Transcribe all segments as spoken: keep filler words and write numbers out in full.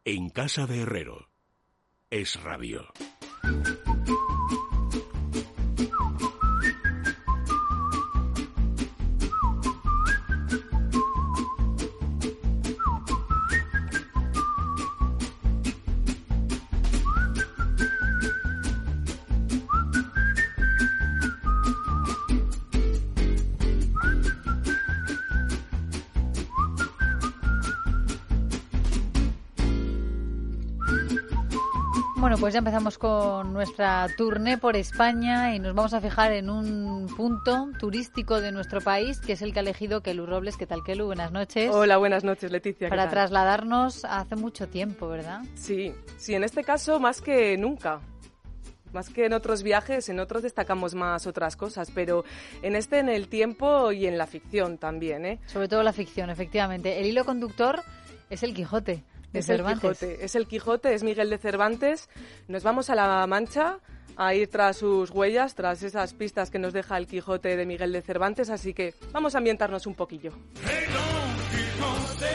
En casa de Herrero. Es radio. Bueno, pues ya empezamos con nuestra tournée por España y nos vamos a fijar en un punto turístico de nuestro país, que es el que ha elegido Kelu Robles. ¿Qué tal, Kelu? Buenas noches. Hola, buenas noches, Leticia. Para trasladarnos hace mucho tiempo, ¿verdad? Sí, sí, en este caso más que nunca. Más que en otros viajes, en otros destacamos más otras cosas, pero en este en el tiempo y en la ficción también, ¿eh? Sobre todo la ficción, efectivamente. El hilo conductor es el Quijote. Es el Quijote, es el Quijote, es Miguel de Cervantes. Nos vamos a La Mancha a ir tras sus huellas, tras esas pistas que nos deja el Quijote de Miguel de Cervantes, así que vamos a ambientarnos un poquillo. Hey, Don Quijote,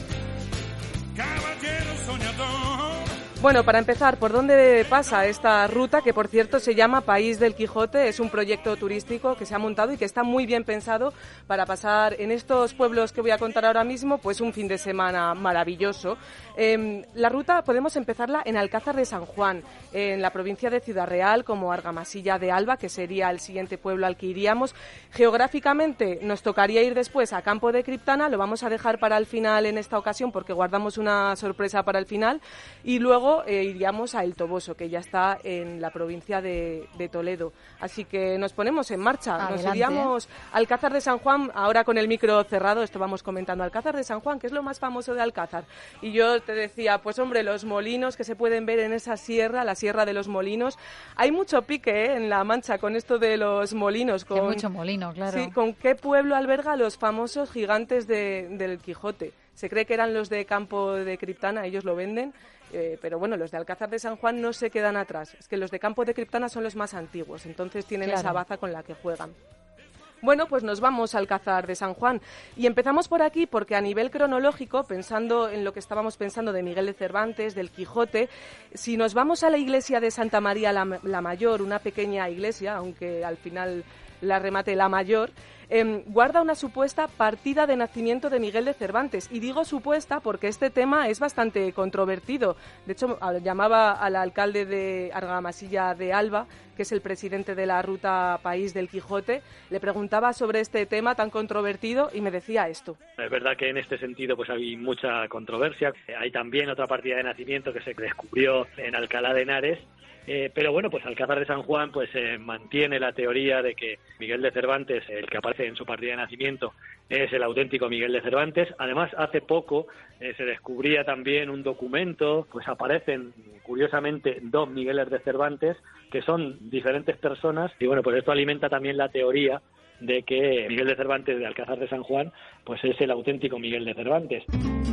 caballero soñador. Bueno, para empezar, ¿por dónde pasa esta ruta? Que, por cierto, se llama País del Quijote. Es un proyecto turístico que se ha montado y que está muy bien pensado para pasar en estos pueblos que voy a contar ahora mismo, pues un fin de semana maravilloso. Eh, la ruta podemos empezarla en Alcázar de San Juan, en la provincia de Ciudad Real, como Argamasilla de Alba, que sería el siguiente pueblo al que iríamos. Geográficamente nos tocaría ir después a Campo de Criptana, lo vamos a dejar para el final en esta ocasión porque guardamos una sorpresa para el final, y luego Eh, iríamos a El Toboso, que ya está en la provincia de, de Toledo. Así que nos ponemos en marcha. Adelante. Nos iríamos a Alcázar de San Juan, ahora con el micro cerrado, esto vamos comentando. Alcázar de San Juan, que es lo más famoso de Alcázar. Y yo te decía, pues hombre, los molinos que se pueden ver en esa sierra, la Sierra de los Molinos. Hay mucho pique ¿eh? en La Mancha con esto de los molinos. Con, Hay mucho molino, claro. Sí, ¿con qué pueblo alberga los famosos gigantes de, del Quijote? Se cree que eran los de Campo de Criptana, ellos lo venden. Eh, pero bueno, los de Alcázar de San Juan no se quedan atrás. Es que los de Campo de Criptana son los más antiguos, entonces tienen Claro. esa baza con la que juegan. Bueno, pues nos vamos a Alcázar de San Juan y empezamos por aquí porque a nivel cronológico, pensando en lo que estábamos pensando de Miguel de Cervantes, del Quijote, si nos vamos a la iglesia de Santa María la, la Mayor, una pequeña iglesia, aunque al final la remate la Mayor, eh, guarda una supuesta partida de nacimiento de Miguel de Cervantes. Y digo supuesta porque este tema es bastante controvertido. De hecho, llamaba al alcalde de Argamasilla de Alba, que es el presidente de la ruta País del Quijote, le preguntaba sobre este tema tan controvertido y me decía esto. Es verdad que en este sentido pues hay mucha controversia. Hay también otra partida de nacimiento que se descubrió en Alcalá de Henares. Eh, pero bueno, pues Alcázar de San Juan pues eh, mantiene la teoría de que Miguel de Cervantes, el que aparece en su partida de nacimiento, es el auténtico Miguel de Cervantes. Además, hace poco eh, se descubría también un documento, pues aparecen curiosamente dos Migueles de Cervantes, que son diferentes personas, y bueno, pues esto alimenta también la teoría de que Miguel de Cervantes de Alcázar de San Juan pues es el auténtico Miguel de Cervantes.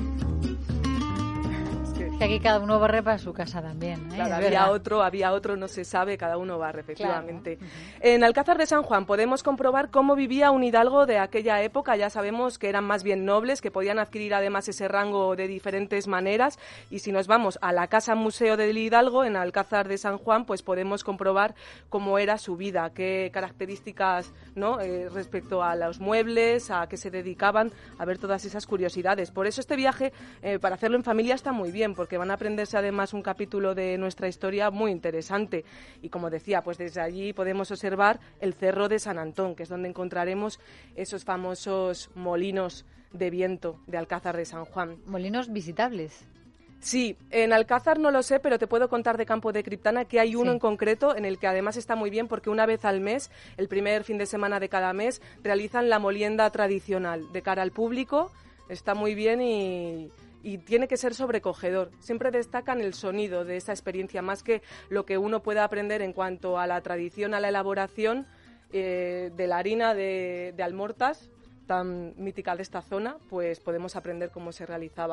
Que aquí cada uno barre para su casa también, ¿eh? Claro, Es había verdad. otro, había otro, no se sabe, cada uno barre, efectivamente. Claro. En Alcázar de San Juan podemos comprobar cómo vivía un hidalgo de aquella época. Ya sabemos que eran más bien nobles, que podían adquirir además ese rango de diferentes maneras. Y si nos vamos a la Casa Museo del Hidalgo, en Alcázar de San Juan, pues podemos comprobar cómo era su vida, qué características, ¿no? Eh, respecto a los muebles, a qué se dedicaban, a ver todas esas curiosidades. Por eso este viaje, eh, para hacerlo en familia, está muy bien, porque que van a aprenderse además un capítulo de nuestra historia muy interesante. Y como decía, pues desde allí podemos observar el Cerro de San Antón, que es donde encontraremos esos famosos molinos de viento de Alcázar de San Juan. Molinos visitables. Sí, en Alcázar no lo sé, pero te puedo contar de Campo de Criptana que hay uno Sí. en concreto en el que además está muy bien porque una vez al mes, el primer fin de semana de cada mes, realizan la molienda tradicional de cara al público. Está muy bien y... y tiene que ser sobrecogedor. Siempre destacan el sonido de esa experiencia, más que lo que uno pueda aprender en cuanto a la tradición, a la elaboración eh, de la harina de, de almortas, tan mítica de esta zona, pues podemos aprender cómo se realizaba.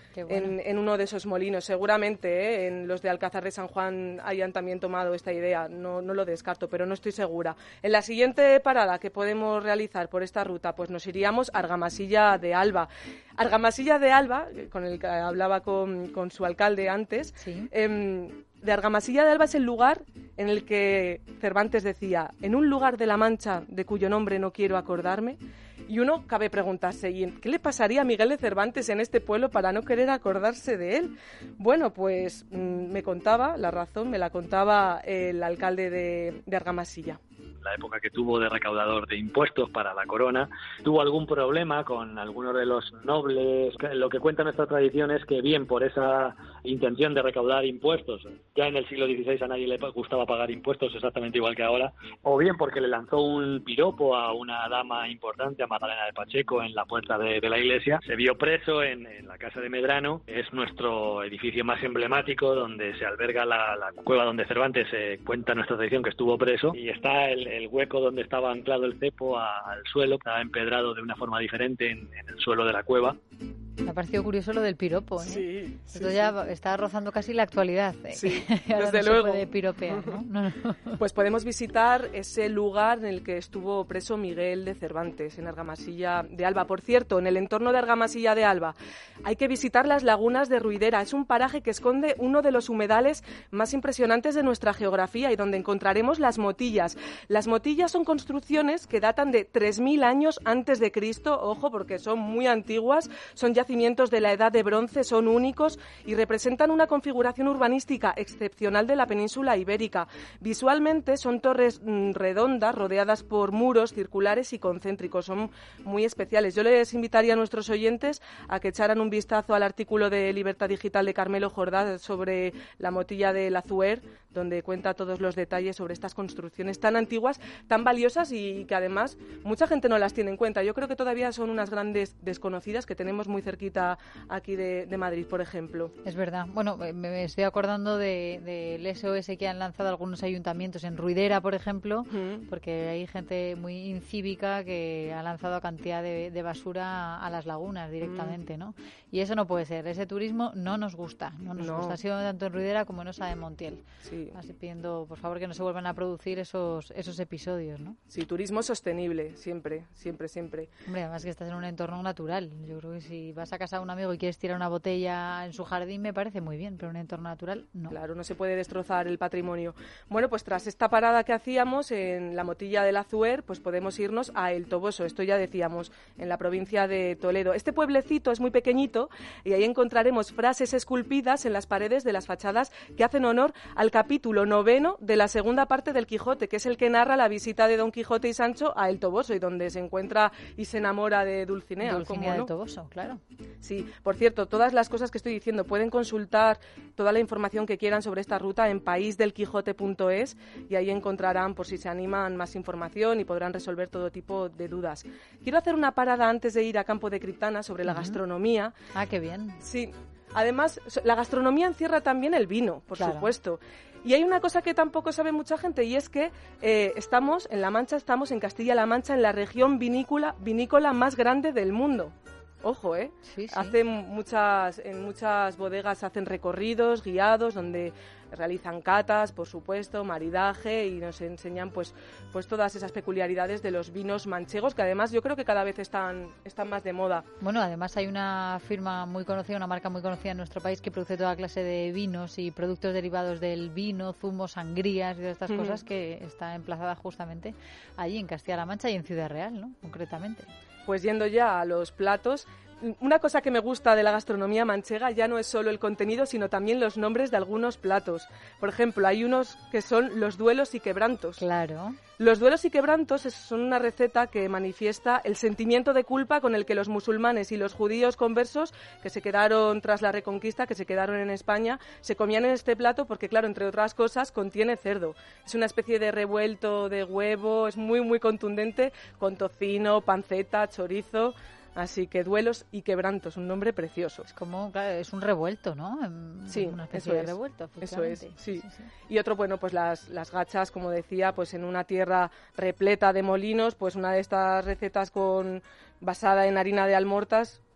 bueno. en, en uno de esos molinos. Seguramente ¿eh? en los de Alcázar de San Juan hayan también tomado esta idea, no, no lo descarto, pero no estoy segura. En la siguiente parada que podemos realizar por esta ruta, pues nos iríamos a Argamasilla de Alba. Argamasilla de Alba, con el que hablaba con, con su alcalde antes, ¿Sí? eh, de Argamasilla de Alba es el lugar en el que Cervantes decía, en un lugar de la Mancha de cuyo nombre no quiero acordarme. Y uno cabe preguntarse, ¿y qué le pasaría a Miguel de Cervantes en este pueblo para no querer acordarse de él? Bueno, pues mmm, me contaba, la razón me la contaba el alcalde de, de Argamasilla. La época que tuvo de recaudador de impuestos para la corona, tuvo algún problema con algunos de los nobles. Lo que cuenta nuestra tradición es que bien por esa intención de recaudar impuestos, ya en el siglo dieciséis a nadie le gustaba pagar impuestos exactamente igual que ahora, o bien porque le lanzó un piropo a una dama importante, a Magdalena de Pacheco, en la puerta de, de la iglesia, se vio preso en, en la casa de Medrano. Es nuestro edificio más emblemático, donde se alberga la, la cueva donde Cervantes eh, cuenta nuestra tradición que estuvo preso, y está el el hueco donde estaba anclado el cepo a, al suelo, estaba empedrado de una forma diferente en, en el suelo de la cueva. Me ha parecido curioso lo del piropo, ¿eh? Sí, Esto sí, ya sí. está rozando casi la actualidad, ¿eh? Sí, Ahora desde no luego. Se puede piropear, ¿no? No, no. Pues podemos visitar ese lugar en el que estuvo preso Miguel de Cervantes, en Argamasilla de Alba. Por cierto, en el entorno de Argamasilla de Alba hay que visitar las lagunas de Ruidera. Es un paraje que esconde uno de los humedales más impresionantes de nuestra geografía y donde encontraremos las motillas. Las motillas son construcciones que datan de tres mil años antes de Cristo, ojo, porque son muy antiguas, son yacimientos de la Edad de Bronce, son únicos y representan una configuración urbanística excepcional de la península ibérica. Visualmente son torres mm, redondas, rodeadas por muros circulares y concéntricos, son muy especiales. Yo les invitaría a nuestros oyentes a que echaran un vistazo al artículo de Libertad Digital de Carmelo Jordá sobre la motilla de Lazuer, donde cuenta todos los detalles sobre estas construcciones tan antiguas, tan valiosas y que además mucha gente no las tiene en cuenta. Yo creo que todavía son unas grandes desconocidas que tenemos muy cerquita aquí de, de Madrid, por ejemplo. Es verdad. Bueno, me estoy acordando del de, de S O S que han lanzado algunos ayuntamientos en Ruidera, por ejemplo, uh-huh. porque hay gente muy incívica que ha lanzado cantidad de, de basura a las lagunas directamente, uh-huh. ¿no? Y eso no puede ser. Ese turismo no nos gusta. No nos no. gusta. Ha sido tanto en Ruidera como en Osa de Montiel. Sí. Así pidiendo, por favor, que no se vuelvan a producir esos, esos episodios, ¿no? Sí, turismo sostenible, siempre, siempre, siempre. Hombre, además que estás en un entorno natural. Yo creo que si vas a casa de un amigo y quieres tirar una botella en su jardín, me parece muy bien, pero en un entorno natural, no. Claro, no se puede destrozar el patrimonio. Bueno, pues tras esta parada que hacíamos en la motilla del Azuer, pues podemos irnos a El Toboso. Esto ya decíamos, en la provincia de Toledo. Este pueblecito es muy pequeñito y ahí encontraremos frases esculpidas en las paredes de las fachadas que hacen honor al capítulo noveno de la segunda parte del Quijote, que es el que narra la visita de Don Quijote y Sancho a El Toboso y donde se encuentra y se enamora de Dulcinea. Dulcinea del no? Toboso, claro. Sí, por cierto, todas las cosas que estoy diciendo pueden consultar toda la información que quieran sobre esta ruta en país del quijote punto es y ahí encontrarán, por si se animan, más información y podrán resolver todo tipo de dudas. Quiero hacer una parada antes de ir a Campo de Criptana sobre la uh-huh. gastronomía. Ah, qué bien. Sí. Además, la gastronomía encierra también el vino, por claro. supuesto. Y hay una cosa que tampoco sabe mucha gente y es que eh, estamos en La Mancha, estamos en Castilla-La Mancha, en la región vinícola, vinícola más grande del mundo. Ojo, ¿eh? Sí, sí. Hacen muchas, en muchas bodegas hacen recorridos guiados donde realizan catas, por supuesto, maridaje y nos enseñan pues, pues todas esas peculiaridades de los vinos manchegos que además yo creo que cada vez están, están más de moda. Bueno, además hay una firma muy conocida, una marca muy conocida en nuestro país que produce toda clase de vinos y productos derivados del vino, zumos, sangrías y todas estas mm. cosas que está emplazada justamente allí en Castilla-La Mancha y en Ciudad Real, ¿no? Concretamente. Pues yendo ya a los platos, una cosa que me gusta de la gastronomía manchega ya no es solo el contenido, sino también los nombres de algunos platos. Por ejemplo, hay unos que son los duelos y quebrantos. Claro. Los duelos y quebrantos son una receta que manifiesta el sentimiento de culpa con el que los musulmanes y los judíos conversos que se quedaron tras la Reconquista, que se quedaron en España, se comían en este plato porque, claro, entre otras cosas, contiene cerdo. Es una especie de revuelto de huevo, es muy, muy contundente, con tocino, panceta, chorizo. Así que duelos y quebrantos, un nombre precioso. Es como, claro, es un revuelto, ¿no? Sí, una especie eso de es. revuelto, Eso es, sí. Sí, sí. Y otro, bueno, pues las, las gachas, como decía, pues en una tierra repleta de molinos, pues una de estas recetas con basada en harina de almortas,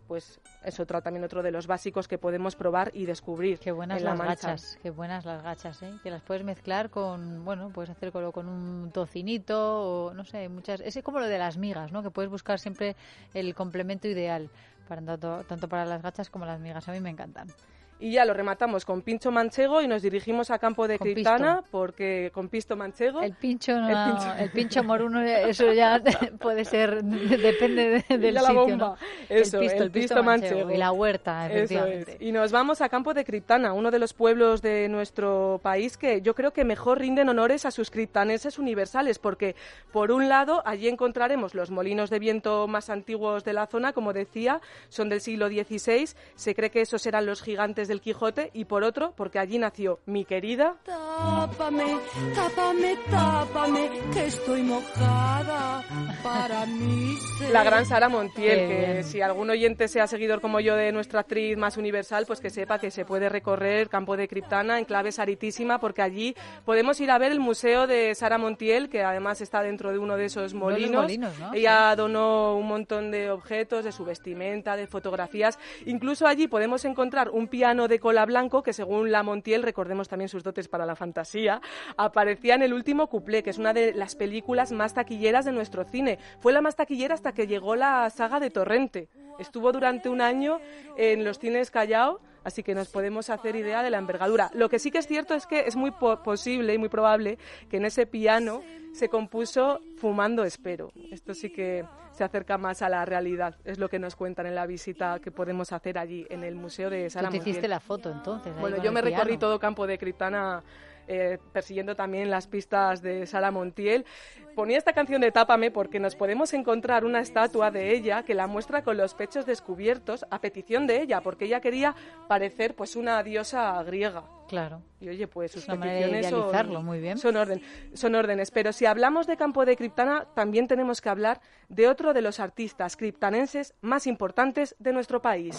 pues es otro, también otro de los básicos que podemos probar y descubrir. Qué buenas en la las Mancha. gachas, qué buenas las gachas, ¿eh? Que las puedes mezclar con, bueno, puedes hacer con, con un tocinito o no sé, muchas. Es como lo de las migas, ¿no? Que puedes buscar siempre el complemento ideal para tanto, tanto para las gachas como las migas. A mí me encantan. Y ya lo rematamos con pincho manchego y nos dirigimos a Campo de Con Criptana, pisto. porque con pisto manchego. El pincho, no, El pincho. el pincho moruno, eso ya puede ser, depende de, del Ya la sitio, bomba. ¿no? Eso, el pisto, el el pisto pisto manchego. manchego. Y la huerta, Eso efectivamente. es. Y nos vamos a Campo de Criptana, uno de los pueblos de nuestro país que yo creo que mejor rinden honores a sus criptaneses universales, porque por un lado allí encontraremos los molinos de viento más antiguos de la zona, como decía, son del siglo dieciséis, se cree que esos eran los gigantes del Quijote, y por otro, porque allí nació mi querida... Tápame, tápame, tápame, que estoy mojada para mí. La gran Sara Montiel, Qué que bien. si algún oyente sea seguidor como yo de nuestra actriz más universal, pues que sepa que se puede recorrer Campo de Criptana en clave saritísima, porque allí podemos ir a ver el museo de Sara Montiel, que además está dentro de uno de esos Uno de los molinos. molinos, ¿no? Ella donó un montón de objetos, de su vestimenta, de fotografías. Incluso allí podemos encontrar un piano de cola blanco que, según la Montiel, recordemos también sus dotes para la fantasía, aparecía en El último cuplé, que es una de las películas más taquilleras de nuestro cine. Fue la más taquillera hasta que llegó la saga de Torrente. Estuvo durante un año en los cines Callao, así que nos podemos hacer idea de la envergadura. Lo que sí que es cierto es que es muy po- posible y muy probable que en ese piano se compuso fumando espero. Esto sí que se acerca más a la realidad, es lo que nos cuentan en la visita que podemos hacer allí en el Museo de Sara Tú te Montiel. hiciste la foto entonces. ahí Bueno, con yo el me recorrí piano. todo Campo de Criptana eh, persiguiendo también las pistas de Sara Montiel. Ponía esta canción de Tápame porque nos podemos encontrar una estatua de ella que la muestra con los pechos descubiertos a petición de ella, porque ella quería parecer pues una diosa griega. Claro. Y oye, pues sus Es una manera de peticiones son, idealizarlo, muy bien. son, orden, son órdenes. Pero si hablamos de Campo de Criptana, también tenemos que hablar de otro de los artistas criptanenses más importantes de nuestro país.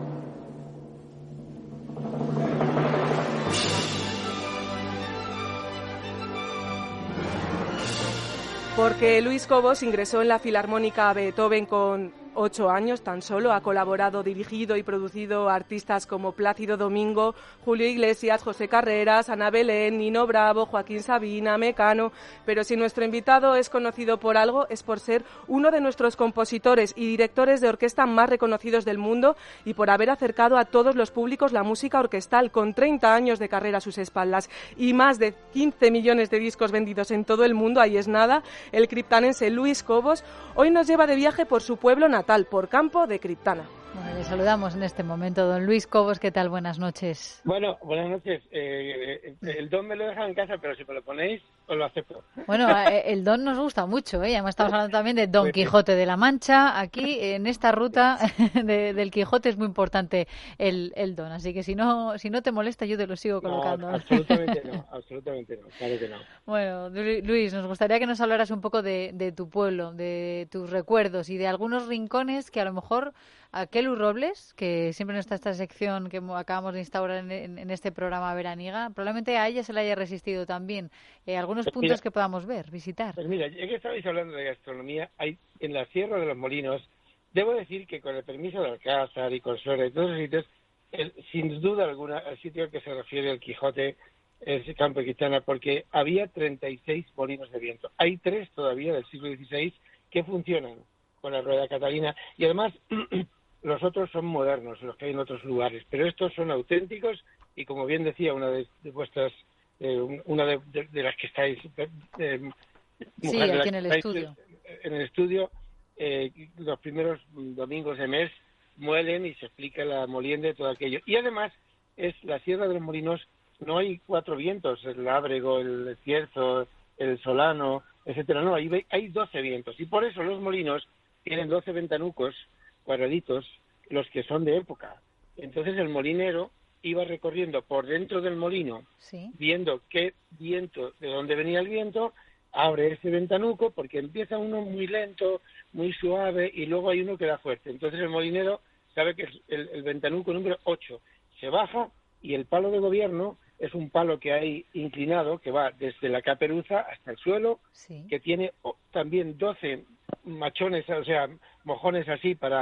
Porque Luis Cobos ingresó en la Filarmónica Beethoven con ocho años tan solo. Ha colaborado, dirigido y producido artistas como Plácido Domingo, Julio Iglesias, José Carreras, Ana Belén, Nino Bravo, Joaquín Sabina, Mecano. Pero si nuestro invitado es conocido por algo, es por ser uno de nuestros compositores y directores de orquesta más reconocidos del mundo y por haber acercado a todos los públicos la música orquestal, con treinta años de carrera a sus espaldas y más de quince millones de discos vendidos en todo el mundo. Ahí es nada. El criptanense Luis Cobos hoy nos lleva de viaje por su pueblo natal, por Campo de Criptana. Bueno, le saludamos en este momento, don Luis Cobos. ¿Qué tal? Buenas noches. Bueno, buenas noches. Eh, eh, el don me lo dejan en casa, pero si me lo ponéis, os lo acepto. Bueno, eh, el don nos gusta mucho, ¿eh? Además estamos hablando también de Don Quijote de la Mancha. Aquí, en esta ruta de, del Quijote, es muy importante el, el don. Así que si no si no te molesta, yo te lo sigo colocando. No, absolutamente no, absolutamente no, claro que no. Bueno, Luis, nos gustaría que nos hablaras un poco de, de tu pueblo, de tus recuerdos y de algunos rincones que a lo mejor a Kelu Robles, que siempre no está esta sección que acabamos de instaurar en, en, en este programa veraniega, probablemente a ella se le haya resistido también. Eh, algunos Pues puntos mira, que podamos ver, visitar. Pues mira, ya que estabais hablando de gastronomía, hay en la Sierra de los Molinos, debo decir que con el permiso de Alcázar y Consuelo y todos los sitios, el, sin duda alguna, el sitio al que se refiere el Quijote es Campo de Criptana, porque había treinta y seis molinos de viento. Hay tres todavía del siglo dieciséis que funcionan con la rueda Catalina y además los otros son modernos, los que hay en otros lugares, pero estos son auténticos y, como bien decía una de, de vuestras, eh, una de, de, de las que estáis, eh, sí, mujer, aquí en el estáis, estudio, en el estudio, eh, los primeros domingos de mes muelen y se explica la molienda de todo aquello. Y además es la Sierra de los Molinos, no hay cuatro vientos, el lábrego, el cierzo, el solano, etcétera, no, hay, hay doce vientos y por eso los molinos tienen doce ventanucos cuadraditos, los que son de época. Entonces el molinero iba recorriendo por dentro del molino, sí, viendo qué viento, de dónde venía el viento, abre ese ventanuco, porque empieza uno muy lento, muy suave, y luego hay uno que da fuerte. Entonces el molinero sabe que es el, el ventanuco número ocho se baja, y el palo de gobierno es un palo que hay inclinado, que va desde la caperuza hasta el suelo, sí, que tiene también doce machones, o sea, mojones así para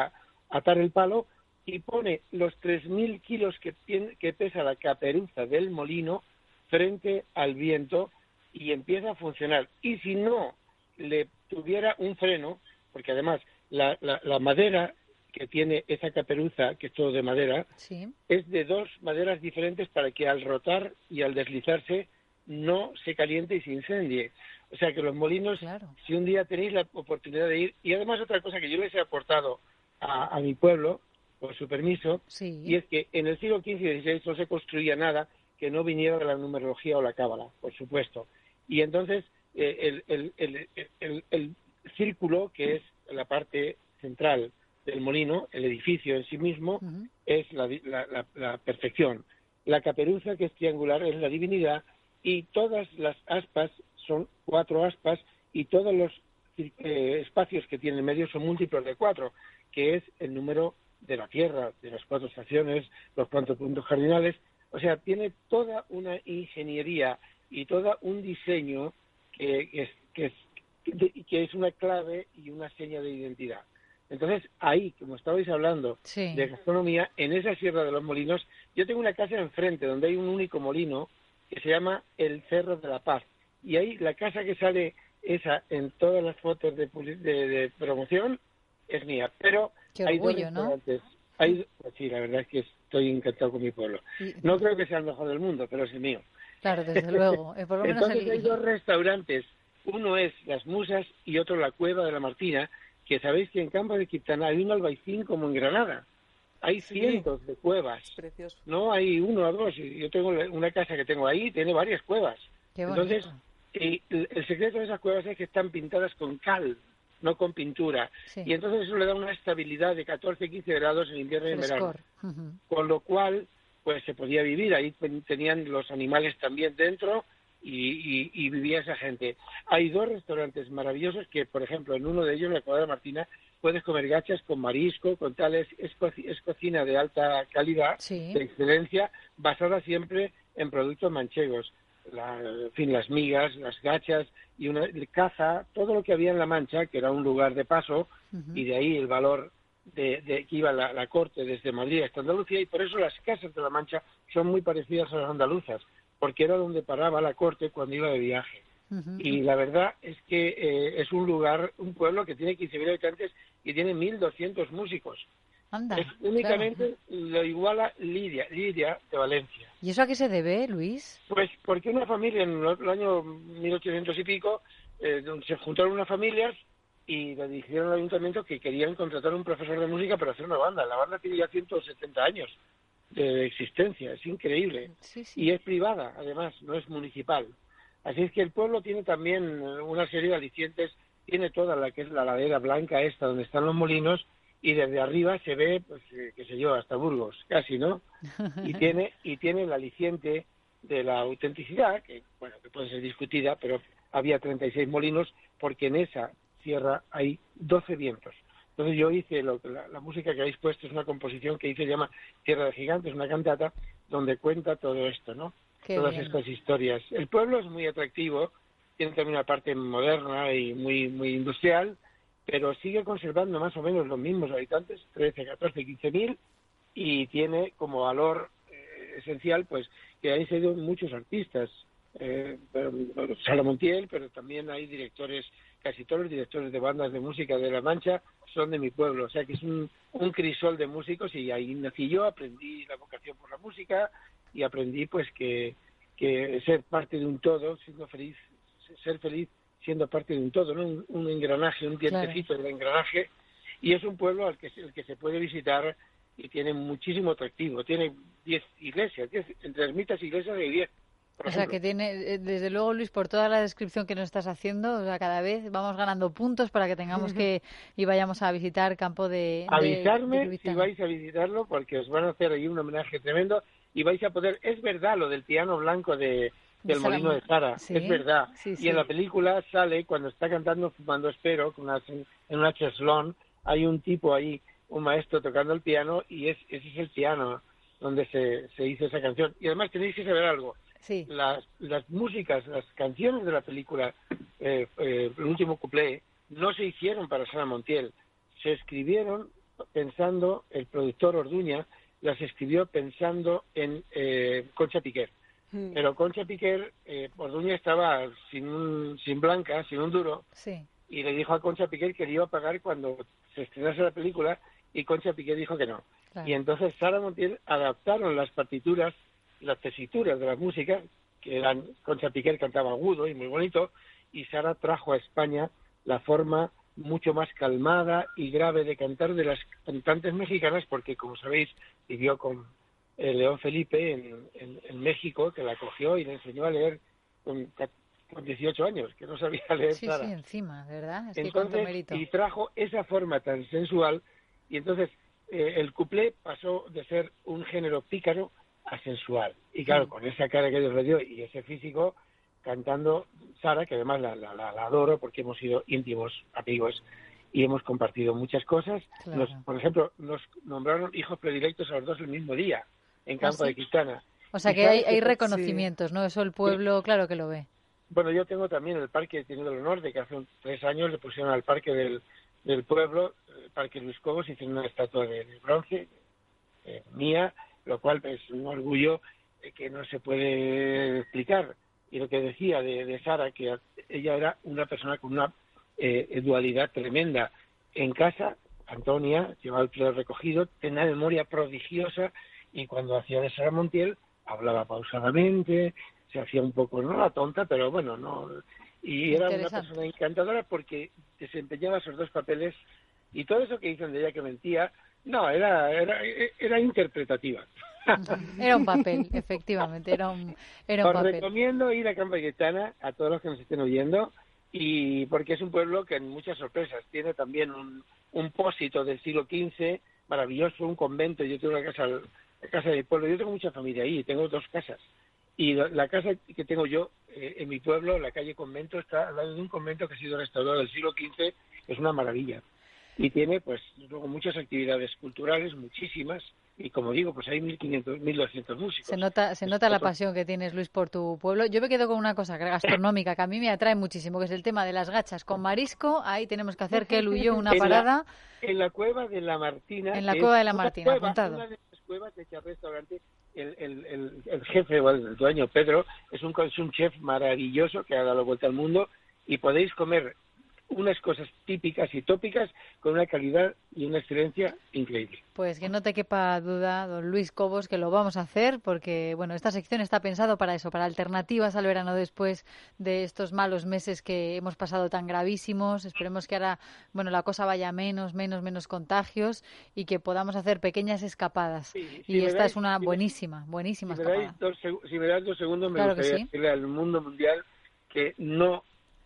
atar el palo y pone los tres mil kilos que, que pesa la caperuza del molino frente al viento y empieza a funcionar. Y si no le tuviera un freno, porque además la, la, la madera que tiene esa caperuza, que es todo de madera, sí. es de dos maderas diferentes para que al rotar y al deslizarse no se caliente y se incendie. O sea que los molinos, claro. si un día tenéis la oportunidad de ir, y además otra cosa que yo les he aportado a, a mi pueblo, por su permiso, sí. y es que en el siglo quince y dieciséis no se construía nada que no viniera de la numerología o la cábala, por supuesto. Y entonces eh, el, el, el, el, el círculo, que es la parte central del molino, el edificio en sí mismo, uh-huh. es la, la, la, la perfección. La caperuza, que es triangular, es la divinidad, y todas las aspas son cuatro aspas, y todos los eh, espacios que tiene en medio son múltiplos de cuatro, que es el número de la Tierra, de las cuatro estaciones, los cuatro puntos cardinales. O sea, tiene toda una ingeniería y todo un diseño que es, que es, que es una clave y una seña de identidad. Entonces, ahí, como estabais hablando sí. de gastronomía, en esa Sierra de los Molinos, yo tengo una casa enfrente donde hay un único molino que se llama el Cerro de la Paz. Y ahí la casa que sale esa en todas las fotos de, de, de promoción es mía. Pero Qué hay orgullo, dos ¿no? restaurantes. Hay, pues sí, la verdad es que estoy encantado con mi pueblo. Y, no creo que sea el mejor del mundo, pero es el mío. Claro, desde luego. Eh, por lo menos Entonces el... hay dos restaurantes. Uno es Las Musas y otro La Cueva de la Martina, que sabéis que en Campo de Quintana hay un albaicín como en Granada. Hay sí. cientos de cuevas. Precioso. No hay uno o dos. Yo tengo una casa que tengo ahí, tiene varias cuevas. Qué bonito. Entonces, y el secreto de esas cuevas es que están pintadas con cal, no con pintura. Sí. Y entonces eso le da una estabilidad de catorce a quince grados en invierno y en verano. Uh-huh. Con lo cual, pues se podía vivir. Ahí tenían los animales también dentro y, y, y vivía esa gente. Hay dos restaurantes maravillosos que, por ejemplo, en uno de ellos, en la Cueva de Martina, puedes comer gachas con marisco, con tales, es, co- es cocina de alta calidad, sí. de excelencia, basada siempre en productos manchegos. La, en fin, las migas, las gachas y una caza, todo lo que había en La Mancha, que era un lugar de paso, uh-huh. y de ahí el valor de, de que iba la, la corte desde Madrid hasta Andalucía, y por eso las casas de La Mancha son muy parecidas a las andaluzas, porque era donde paraba la corte cuando iba de viaje. Uh-huh. Y la verdad es que eh, es un lugar, un pueblo que tiene quince mil habitantes y tiene mil doscientos músicos. Anda, es únicamente claro. Lo iguala Lidia, Lidia de Valencia. ¿Y eso a qué se debe, Luis? Pues porque una familia en el año mil ochocientos y pico eh, se juntaron unas familias y le dijeron al ayuntamiento que querían contratar un profesor de música para hacer una banda. La banda tiene ya ciento setenta años de existencia, es increíble. Sí, sí. Y es privada, además, no es municipal. Así es que el pueblo tiene también una serie de alicientes, tiene toda la que es la ladera blanca esta donde están los molinos, y desde arriba se ve, pues, eh, qué sé yo, hasta Burgos, casi, ¿no? Y tiene y tiene el aliciente de la autenticidad, que, bueno, que puede ser discutida, pero había treinta y seis molinos, porque en esa sierra hay doce vientos. Entonces yo hice, lo, la, la música que habéis puesto es una composición que hice, se llama Tierra de Gigantes, una cantata, donde cuenta todo esto, ¿no? Qué Todas bien. estas historias. El pueblo es muy atractivo, tiene también una parte moderna y muy, muy industrial, pero sigue conservando más o menos los mismos habitantes, trece, catorce, quince mil, y tiene como valor eh, esencial, pues, que ahí se han ido muchos artistas, eh, Sala Montiel, pero también hay directores, casi todos los directores de bandas de música de La Mancha son de mi pueblo, o sea que es un, un crisol de músicos, y ahí nací yo, aprendí la vocación por la música, y aprendí, pues, que, que ser parte de un todo, siendo feliz, ser feliz siendo parte de un todo, ¿no? Un, un engranaje, un dientecito claro. del engranaje, y es un pueblo al que, el que se puede visitar y tiene muchísimo atractivo. Tiene diez iglesias, diez, entre ermitas y iglesias hay diez. O sea, que tiene, desde luego, Luis, por toda la descripción que nos estás haciendo, o sea, cada vez vamos ganando puntos para que tengamos que y vayamos a visitar Campo de Avisarme de, de si vais a visitarlo, porque os van a hacer ahí un homenaje tremendo y vais a poder... Es verdad lo del piano blanco de... del Sara, molino de Sara, ¿sí? Es verdad. Sí, sí. Y en la película sale, cuando está cantando Fumando Espero, con una, en una cheslón, hay un tipo ahí, un maestro tocando el piano, y es ese es el piano donde se, se hizo esa canción. Y además tenéis que saber algo. Sí. Las, las músicas, las canciones de la película, eh, eh, el último cuplé, no se hicieron para Sara Montiel. Se escribieron pensando, el productor Orduña las escribió pensando en eh, Concha Piquer. Mm. Pero Concha Piquer, eh, Orduña estaba sin un, sin Blanca, sin un duro, sí. y le dijo a Concha Piquer que le iba a pagar cuando se estrenase la película, y Concha Piquer dijo que no. Claro. Y entonces Sara Montiel adaptaron las partituras, las tesituras de la música, que eran, Concha Piquer cantaba agudo y muy bonito, y Sara trajo a España la forma mucho más calmada y grave de cantar de las cantantes mexicanas, porque como sabéis vivió con eh, León Felipe en, en, en México, que la cogió y le enseñó a leer con, con dieciocho años, que no sabía leer sí, Sara. Sí, encima, ¿verdad? Es entonces, que mérito. Y trajo esa forma tan sensual, y entonces eh, el cuplé pasó de ser un género pícaro a sensual. Y claro, mm. con esa cara que Dios le dio y ese físico, cantando Sara, que además la, la, la adoro porque hemos sido íntimos amigos y hemos compartido muchas cosas. Claro. Nos, por ejemplo, nos nombraron hijos predilectos a los dos el mismo día, en Campo ¿Ah, sí? de Cristana. O sea que hay, hay reconocimientos, sí. ¿no? Eso el pueblo, sí. claro que lo ve. Bueno, yo tengo también el parque, he tenido el honor de que hace tres años le pusieron al parque del, del pueblo, el Parque Luis Cobos, hicieron una estatua de, de bronce eh, mía, lo cual es un orgullo eh, que no se puede explicar. Y lo que decía de, de Sara, que ella era una persona con una eh, dualidad tremenda. En casa, Antonia llevaba el pelo recogido, tenía memoria prodigiosa, y cuando hacía de Sara Montiel, hablaba pausadamente, se hacía un poco, no la tonta, pero bueno, no. Y era una persona encantadora porque desempeñaba esos dos papeles, y todo eso que dicen de ella que mentía, no, era, era, era interpretativa. Era un papel, efectivamente, era un, era un Os papel. recomiendo ir a Campo de Cristana, a todos los que nos estén oyendo, y porque es un pueblo que en muchas sorpresas tiene también un, un pósito del siglo quince maravilloso, un convento. Yo tengo una casa, la casa del pueblo, yo tengo mucha familia ahí, tengo dos casas, y la, la casa que tengo yo eh, en mi pueblo, la calle Convento, está al lado de un convento que ha sido restaurado del siglo quince, es una maravilla. Y tiene, pues, luego muchas actividades culturales, muchísimas, y como digo, pues hay mil quinientos, mil doscientos músicos. Se nota, se nota la pasión que tienes, Luis, por tu pueblo. Yo me quedo con una cosa gastronómica que a mí me atrae muchísimo, que es el tema de las gachas con marisco. Ahí tenemos que hacer, Kelu y yo, una parada. En la, en la cueva de la Martina. En la cueva de la Martina, cueva, apuntado. Una de las cuevas de este restaurante, el, el, el, el jefe o el dueño, Pedro, es un, es un chef maravilloso que ha dado la vuelta al mundo, y podéis comer unas cosas típicas y tópicas con una calidad y una excelencia increíble. Pues que no te quepa duda, don Luis Cobos, que lo vamos a hacer, porque bueno, esta sección está pensado para eso, para alternativas al verano después de estos malos meses que hemos pasado tan gravísimos. Esperemos que ahora, bueno, la cosa vaya menos, menos, menos contagios, y que podamos hacer pequeñas escapadas. Sí, y si esta dais, es una si buenísima, buenísima si escapada. Me dos, si me das dos segundos, me claro gustaría sí. decirle al mundo mundial que no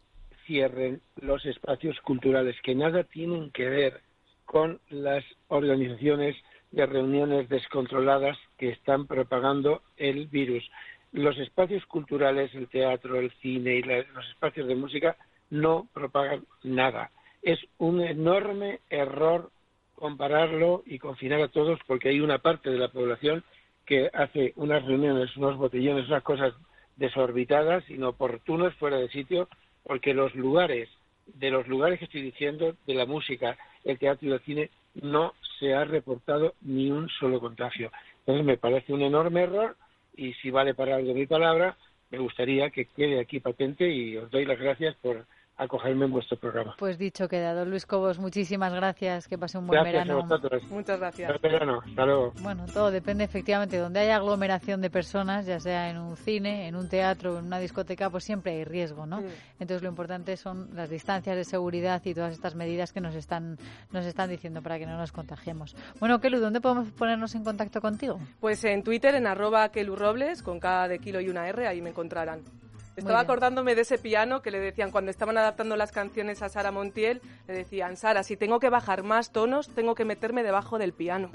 cierren los espacios culturales, que nada tienen que ver con las organizaciones de reuniones descontroladas que están propagando el virus. Los espacios culturales, el teatro, el cine y la, los espacios de música no propagan nada. Es un enorme error compararlo y confinar a todos, porque hay una parte de la población que hace unas reuniones, unos botellones, unas cosas desorbitadas, inoportunas, fuera de sitio, porque los lugares, de los lugares que estoy diciendo, de la música, el teatro y el cine, no se ha reportado ni un solo contagio. Entonces me parece un enorme error, y si vale para algo mi palabra, me gustaría que quede aquí patente, y os doy las gracias por acogerme en vuestro programa. Pues dicho queda, don Luis Cobos, muchísimas gracias, que pase un buen gracias verano. A vosotros. Muchas gracias. Buen verano, hasta luego. Bueno, todo depende efectivamente, donde haya aglomeración de personas, ya sea en un cine, en un teatro, en una discoteca, pues siempre hay riesgo, ¿no? Mm. Entonces lo importante son las distancias de seguridad y todas estas medidas que nos están nos están diciendo para que no nos contagiemos. Bueno, Kelu, ¿dónde podemos ponernos en contacto contigo? Pues en Twitter, en arroba Kelu Robles, con K de kilo y una R, ahí me encontrarán. Estaba acordándome de ese piano que le decían cuando estaban adaptando las canciones a Sara Montiel, le decían: Sara, si tengo que bajar más tonos, tengo que meterme debajo del piano.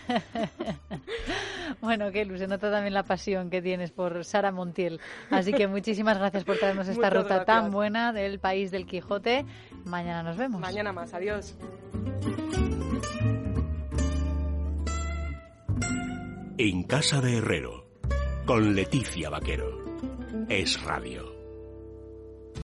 Bueno, Kelu, se nota también la pasión que tienes por Sara Montiel. Así que muchísimas gracias por traernos esta Muchas ruta gracias. tan buena del país del Quijote. Mañana nos vemos. Mañana más, adiós. En Casa de Herrero, con Leticia Vaquero. Es Radio.